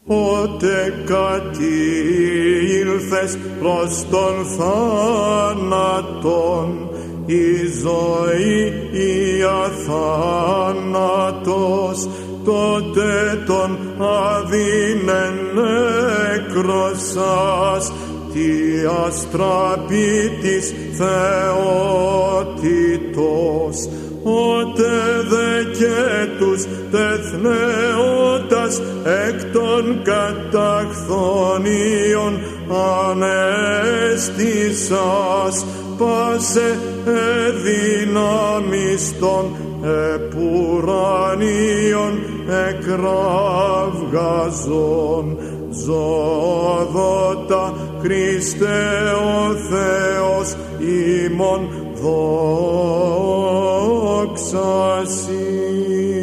Ότε κατήλθες προς τον θάνατον, η ζωή η αθάνατος, τότε τον αδύνεν έκρωσας, τι αστραπήτης θεότητος. Ότε δε και τους τεθνέωτας εκ των καταχθονίων ανέστησας, πάσε εδυνάμεις των επουρανίων εκραυγαζών. Ζωδότα Χριστέ ο Θεός ημών, δόξα Συ.